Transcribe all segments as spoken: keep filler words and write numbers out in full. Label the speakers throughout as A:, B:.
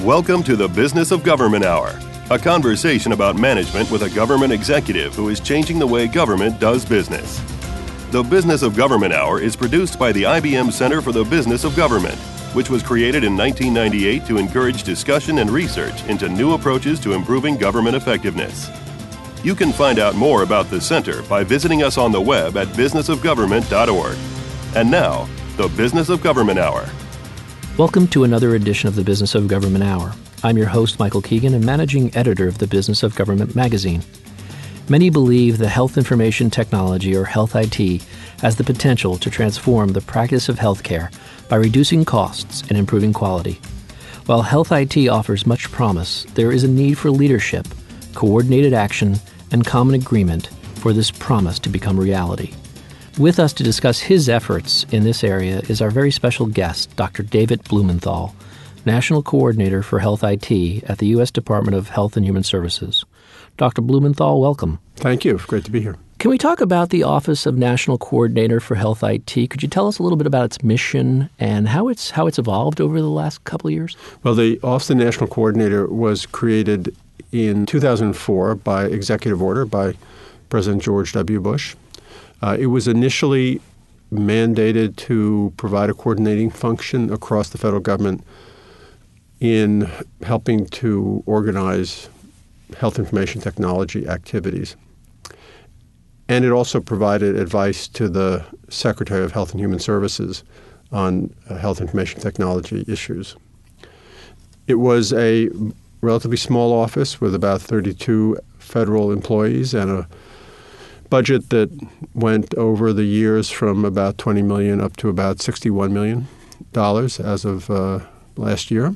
A: Welcome to the Business of Government Hour, a conversation about management with a government executive who is changing the way government does business. The Business of Government Hour is produced by the I B M Center for the Business of Government, which was created in nineteen ninety-eight to encourage discussion and research into new approaches to improving government effectiveness. You can find out more about the center by visiting us on the web at business of government dot org. And now, the Business of Government Hour.
B: Welcome to another edition of the Business of Government Hour. I'm your host, Michael Keegan, and managing editor of the Business of Government magazine. Many believe that health information technology, or health I T, has the potential to transform the practice of healthcare by reducing costs and improving quality. While health I T offers much promise, there is a need for leadership, coordinated action, and common agreement for this promise to become reality. With us to discuss his efforts in this area is our very special guest, Doctor David Blumenthal, National Coordinator for Health I T at the U S Department of Health and Human Services. Doctor Blumenthal, welcome.
C: Thank you. Great to be here.
B: Can we talk about the Office of National Coordinator for Health I T? Could you tell us a little bit about its mission and how it's how it's evolved over the last couple of years?
C: Well, the Office of National Coordinator was created in two thousand four by executive order by President George W. Bush. Uh, it was initially mandated to provide a coordinating function across the federal government in helping to organize health information technology activities. And it also provided advice to the Secretary of Health and Human Services on uh, health information technology issues. It was a relatively small office with about thirty-two federal employees and a budget that went over the years from about twenty million dollars up to about sixty-one million dollars as of uh, last year.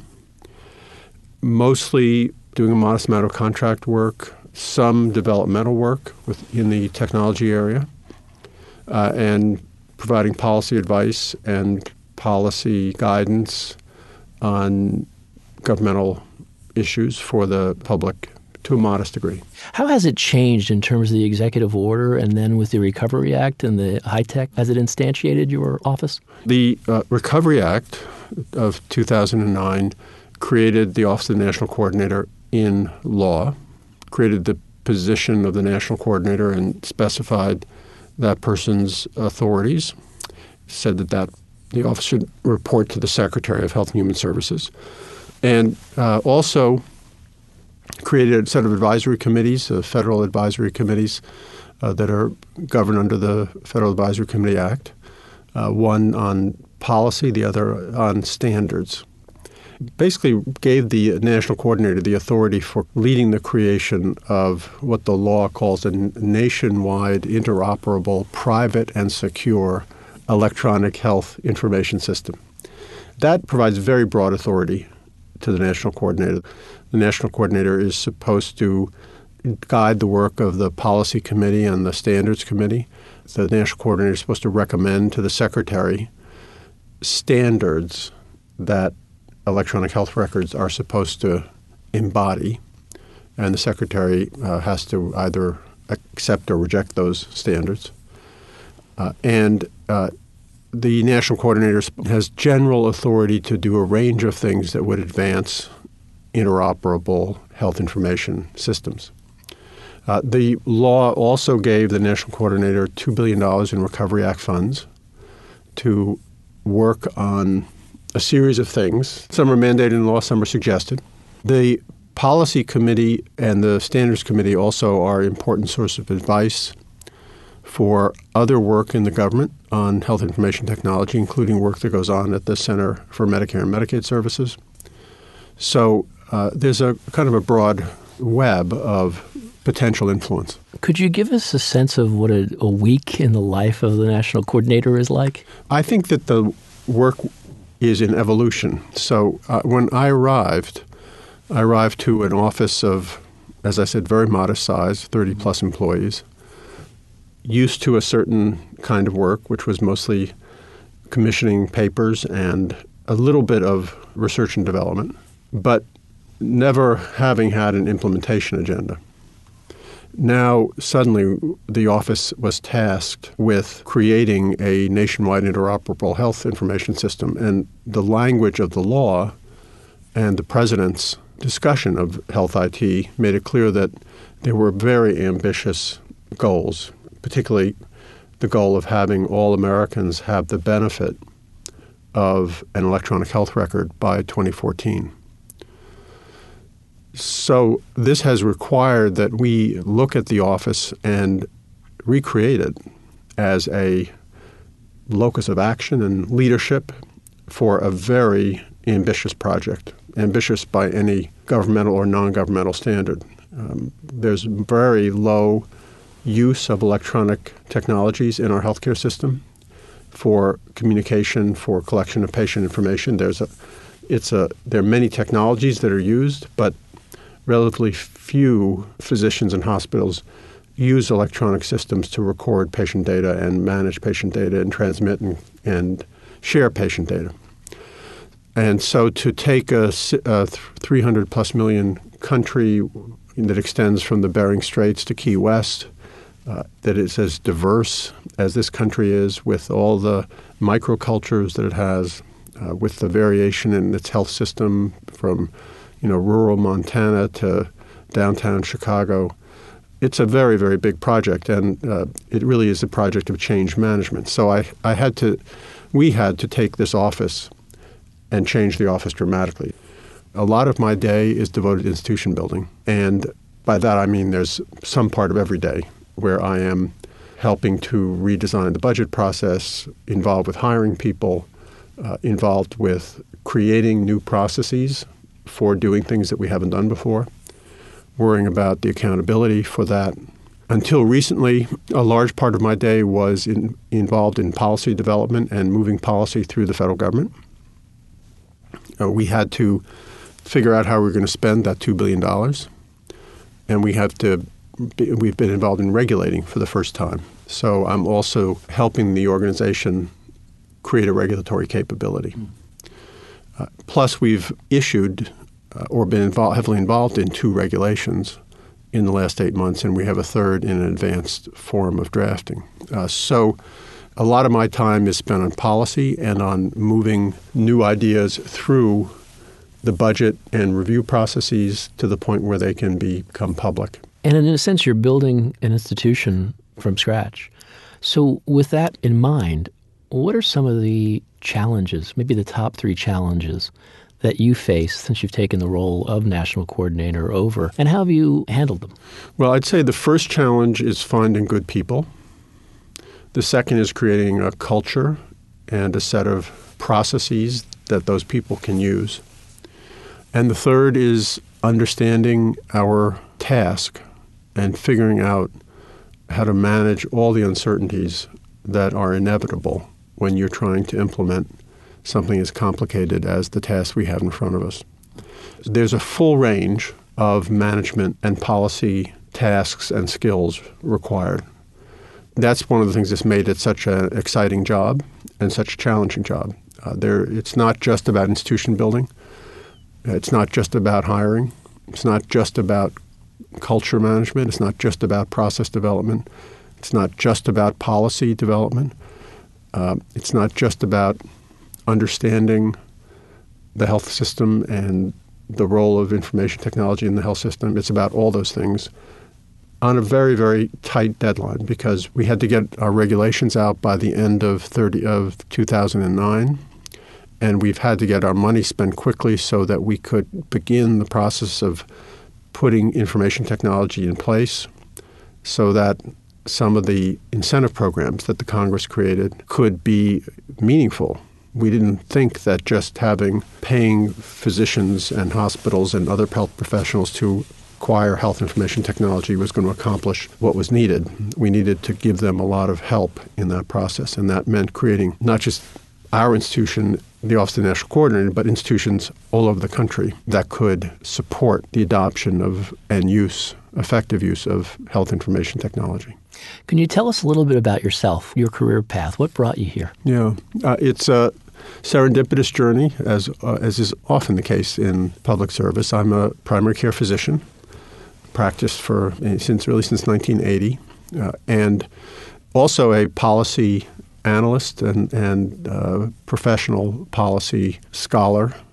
C: Mostly doing a modest amount of contract work, some developmental work within the technology area, uh, and providing policy advice and policy guidance on governmental issues for the public to a modest degree.
B: How has it changed in terms of the executive order and then with the Recovery Act and the high-tech? Has it instantiated your office?
C: The uh, Recovery Act of two thousand nine created the Office of the National Coordinator in law, created the position of the National Coordinator and specified that person's authorities, said that, that the office should report to the Secretary of Health and Human Services, and uh, also created a set of advisory committees, uh, federal advisory committees uh, that are governed under the Federal Advisory Committee Act, uh, one on policy, the other on standards. Basically gave the national coordinator the authority for leading the creation of what the law calls a nationwide interoperable, private and secure electronic health information system. That provides very broad authority to the national coordinator. The national coordinator is supposed to guide the work of the policy committee and the standards committee. The national coordinator is supposed to recommend to the secretary standards that electronic health records are supposed to embody, and the secretary uh, has to either accept or reject those standards. Uh, and uh, the national coordinator has general authority to do a range of things that would advance interoperable health information systems. Uh, the law also gave the national coordinator two billion dollars in Recovery Act funds to work on a series of things. Some are mandated in law, some are suggested. The policy committee and the standards committee also are important sources of advice for other work in the government on health information technology, including work that goes on at the Center for Medicare and Medicaid Services. So uh, there's a kind of a broad web of potential influence.
B: Could you give us a sense of what a, a week in the life of the national coordinator is like?
C: I think that the work is in evolution. So uh, when I arrived, I arrived to an office of, as I said, very modest size, thirty plus employees, used to a certain kind of work, which was mostly commissioning papers and a little bit of research and development, but never having had an implementation agenda. Now, suddenly, the office was tasked with creating a nationwide interoperable health information system, and the language of the law And the president's discussion of health I T made it clear that there were very ambitious goals, particularly the goal of having all Americans have the benefit of an electronic health record by twenty fourteen. So this has required that we look at the office and recreate it as a locus of action and leadership for a very ambitious project, ambitious by any governmental or non-governmental standard. Um, there's very low use of electronic technologies in our healthcare system for communication, for collection of patient information. There's a, it's a, there are many technologies that are used, but relatively few physicians and hospitals use electronic systems to record patient data and manage patient data and transmit and, and share patient data. And so to take a, a three hundred plus million country that extends from the Bering Straits to Key West, uh, that is as diverse as this country is, with all the microcultures that it has, uh, with the variation in its health system from, you know, rural Montana to downtown Chicago. It's a very, very big project, and uh, it really is a project of change management. So I, I had to, we had to take this office and change the office dramatically. A lot of my day is devoted to institution building, and by that I mean there's some part of every day where I am helping to redesign the budget process, involved with hiring people, uh, involved with creating new processes for doing things that we haven't done before, worrying about the accountability for that. Until recently, a large part of my day was in, involved in policy development and moving policy through the federal government. Uh, we had to figure out how we were going to spend that two billion dollars, and we have to be, we've been involved in regulating for the first time. So I'm also helping the organization create a regulatory capability. Mm. Uh, plus, we've issued uh, or been involved, heavily involved in two regulations in the last eight months, and we have a third in an advanced form of drafting. Uh, so a lot of my time is spent on policy and on moving new ideas through the budget and review processes to the point where they can become public.
B: And in a sense, you're building an institution from scratch. So with that in mind, what are some of the challenges, maybe the top three challenges that you face since you've taken the role of national coordinator over, and how have you handled them?
C: Well, I'd say the first challenge is finding good people. The second is creating a culture and a set of processes that those people can use. And the third is understanding our task and figuring out how to manage all the uncertainties that are inevitable when you're trying to implement something as complicated as the task we have in front of us. There's a full range of management and policy tasks and skills required. That's one of the things that's made it such an exciting job and such a challenging job. Uh, there, it's not just about institution building. It's not just about hiring. It's not just about culture management. It's not just about process development. It's not just about policy development. Uh, it's not just about understanding the health system and the role of information technology in the health system. It's about all those things on a very, very tight deadline, because we had to get our regulations out by the end of thirty of two thousand nine, and we've had to get our money spent quickly so that we could begin the process of putting information technology in place so that some of the incentive programs that the Congress created could be meaningful. We didn't think that just having paying physicians and hospitals and other health professionals to acquire health information technology was going to accomplish what was needed. We needed to give them a lot of help in that process, and that meant creating not just our institution, the Office of the National Coordinator, but institutions all over the country that could support the adoption of and use, effective use of health information technology.
B: Can you tell us a little bit about yourself, your career path? What brought you here?
C: Yeah, uh, it's a serendipitous journey, as uh, as is often the case in public service. I'm a primary care physician, practiced for since really since nineteen eighty, uh, and also a policy analyst and and uh, professional policy scholar.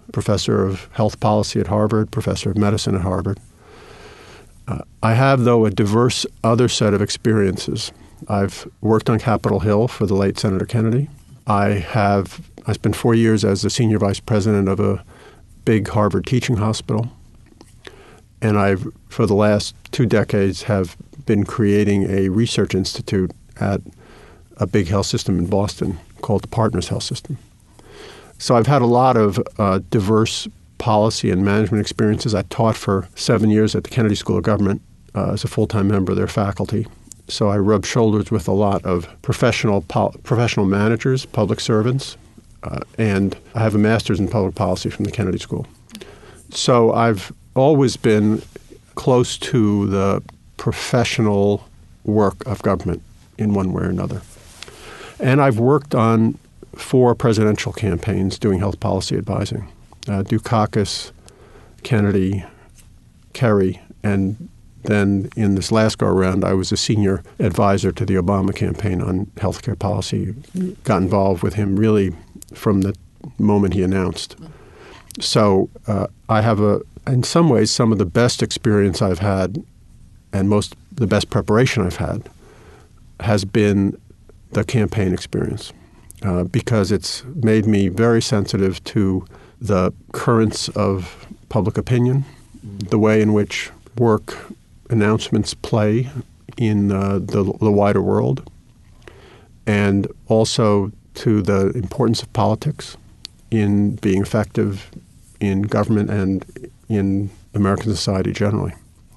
C: professor of health policy at Harvard, professor of medicine at Harvard. Uh, I have, though, a diverse other set of experiences. I've worked on Capitol Hill for the late Senator Kennedy. I have I spent four years as the senior vice president of a big Harvard teaching hospital. And I've, for the last two decades, have been creating a research institute at a big health system in Boston called the Partners Health System. So I've had a lot of uh, diverse policy and management experiences. I taught for seven years at the Kennedy School of Government uh, as a full-time member of their faculty. So I rubbed shoulders with a lot of professional pol- professional managers, public servants, uh, and I have a master's in public policy from the Kennedy School. So I've always been close to the professional work of government in one way or another. And I've worked on four presidential campaigns doing health policy advising. Uh, Dukakis, Kennedy, Kerry, and then in this last go-around, I was a senior advisor to the Obama campaign on healthcare policy, got involved with him really from the moment he announced. So uh, I have, a, in some ways, some of the best experience I've had and most the best preparation I've had has been the campaign experience uh, because it's made me very sensitive to the currents of public opinion, the way in which work announcements play in uh, the, the wider world, and also to the importance of politics in being effective in government and in American society generally.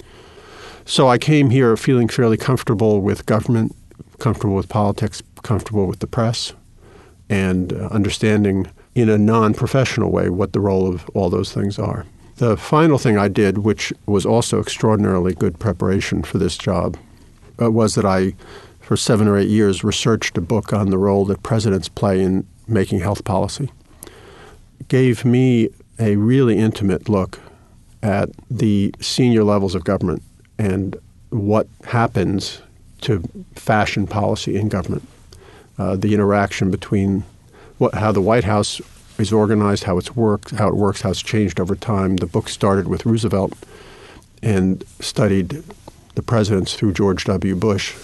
C: So I came here feeling fairly comfortable with government, comfortable with politics, comfortable with the press, and uh, understanding in a non-professional way what the role of all those things are. The final thing I did, which was also extraordinarily good preparation for this job, uh, was that I, for seven or eight years, researched a book on the role that presidents play in making health policy. It gave me a really intimate look at the senior levels of government and what happens to fashion policy in government, uh, the interaction between what, how the White House is organized, how it's worked, how it works, how it's changed over time. The book started with Roosevelt and studied the presidents through George W. Bush.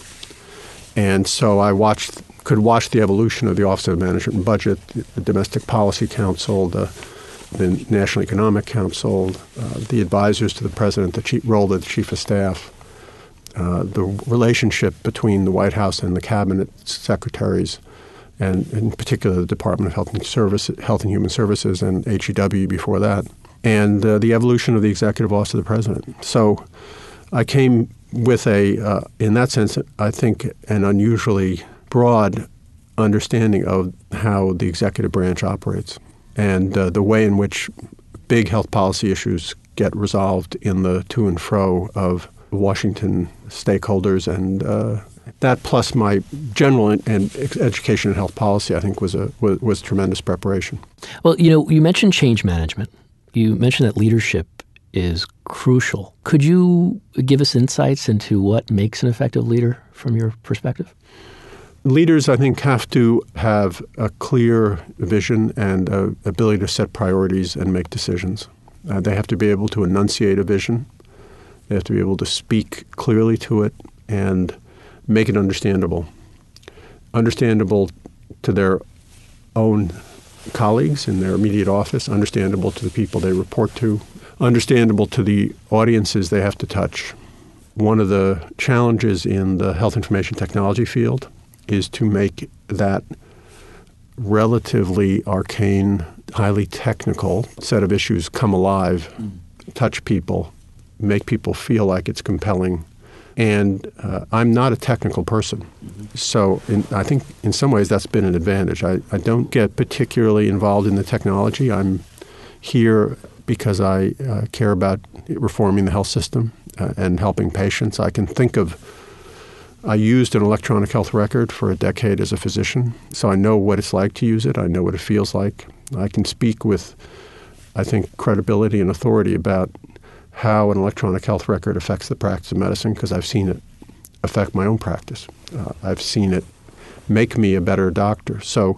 C: And so I watched, could watch the evolution of the Office of Management and Budget, the Domestic Policy Council, the, the National Economic Council, uh, the advisors to the president, the chief, role of the chief of staff, uh, the relationship between the White House and the cabinet secretaries, and in particular the Department of Health and, Service, Health and Human Services and H E W before that, and uh, the evolution of the executive office of the president. So I came with a, uh, in that sense, I think, an unusually broad understanding of how the executive branch operates and uh, the way in which big health policy issues get resolved in the to and fro of Washington stakeholders, and uh, that plus my general and education and health policy, I think, was a was, was tremendous preparation.
B: Well, you know, you mentioned change management. You mentioned that leadership is crucial. Could you give us insights into what makes an effective leader from your perspective?
C: Leaders, I think, have to have a clear vision and a ability to set priorities and make decisions. Uh, they have to be able to enunciate a vision. They have to be able to speak clearly to it and make it understandable. Understandable to their own colleagues in their immediate office, understandable to the people they report to, understandable to the audiences they have to touch. One of the challenges in the health information technology field is to make that relatively arcane, highly technical set of issues come alive, mm. touch people, make people feel like it's compelling. And uh, I'm not a technical person. Mm-hmm. So in, I think in some ways that's been an advantage. I, I don't get particularly involved in the technology. I'm here because I uh, care about reforming the health system uh, and helping patients. I can think of, I used an electronic health record for a decade as a physician, so I know what it's like to use it. I know what it feels like. I can speak with, I think, credibility and authority about how an electronic health record affects the practice of medicine because I've seen it affect my own practice. Uh, I've seen it make me a better doctor. So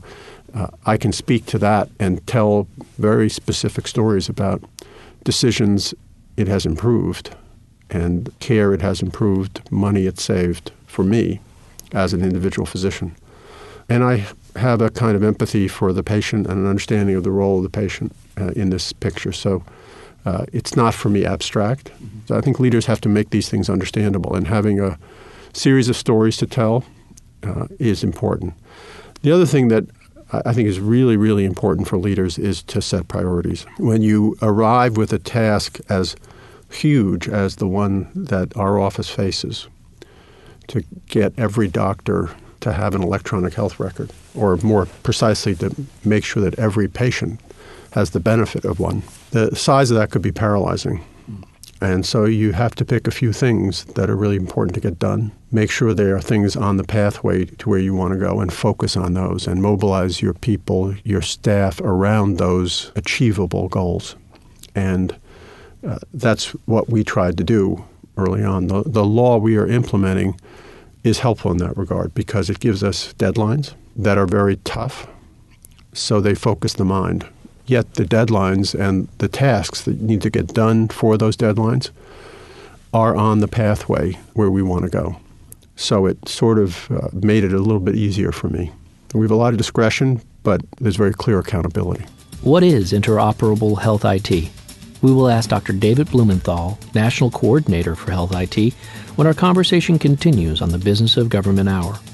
C: uh, I can speak to that and tell very specific stories about decisions it has improved and care it has improved, money it saved for me as an individual physician. And I have a kind of empathy for the patient and an understanding of the role of the patient uh, in this picture. So uh, it's not for me abstract. Mm-hmm. So I think leaders have to make these things understandable, and having a series of stories to tell uh, is important. The other thing that I think is really, really important for leaders is to set priorities. When you arrive with a task as huge as the one that our office faces, to get every doctor to have an electronic health record, or more precisely to make sure that every patient has the benefit of one, the size of that could be paralyzing. And so you have to pick a few things that are really important to get done. Make sure there are things on the pathway to where you want to go and focus on those and mobilize your people, your staff around those achievable goals. And uh, that's what we tried to do early on. The, the law we are implementing is helpful in that regard because it gives us deadlines that are very tough, so they focus the mind. Yet the deadlines and the tasks that need to get done for those deadlines are on the pathway where we want to go. So it sort of uh, made it a little bit easier for me. We have a lot of discretion, but there's very clear accountability.
B: What is interoperable health I T? We will ask Doctor David Blumenthal, National Coordinator for Health I T, when our conversation continues on the Business of Government Hour.